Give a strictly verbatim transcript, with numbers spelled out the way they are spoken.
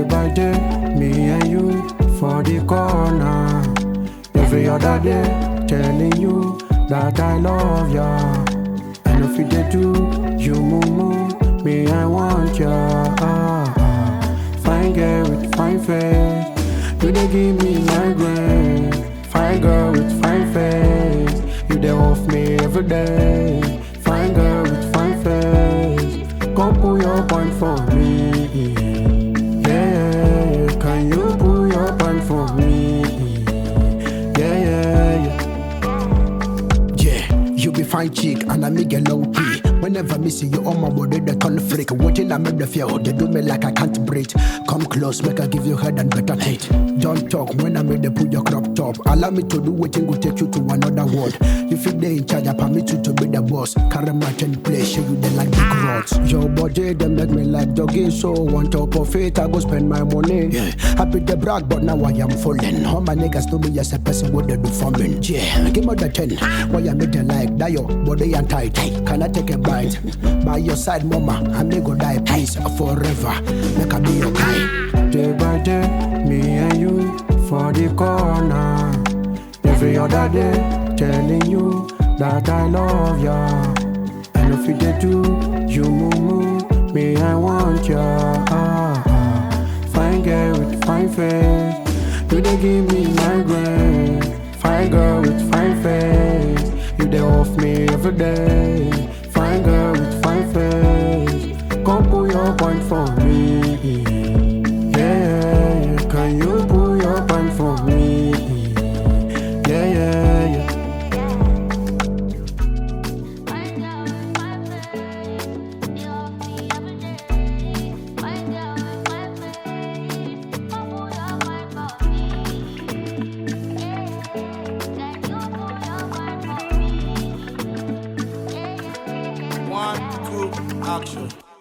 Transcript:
Day by day, me and you for the corner. Every other day, telling you that I love ya. And if you did do, you move, move, me I want ya. Ah, ah. Fine girl with fine face, you dey give me migraine. Fine girl with fine face, you dey off me every day. Fine girl with fine face, come pull your point for me. Yeah, can you pull your point for me? Yeah, yeah, yeah. Yeah, you be fine chick and I make a long pee. Whenever me see you on my body, the conflict. Watching I make the feel, they do me like I can't breathe. Come close, make I give you head and better teeth. Don't talk when I make the put your crop top. Allow me to do what will take you to another world. If you dey in charge, I permit you to be the boss. Carry my ten play, show you the like big rods. Your body, they make me like doggy, so on top of it, I go spend my money. Yeah, I be the brag, but now I am falling. All my niggas know me as a person what they do for me. Yeah, give me the ten. Why you make the like that your body and tight? Can I take a bite? By your side, mama, I may go die, please, forever. Make I be your guy. Day by day, me and you for the corner. Every other day, telling you that I love ya. And if you did do, you move, move, me I want ya. Ah, ah. Fine girl with fine face, you dey give me migraine. Fine girl with fine face, you dey off me every day. Fine girl with fine face, come pull your point for me. Yeah, can you pull your point for me? Yeah, yeah, yeah. One, two, action.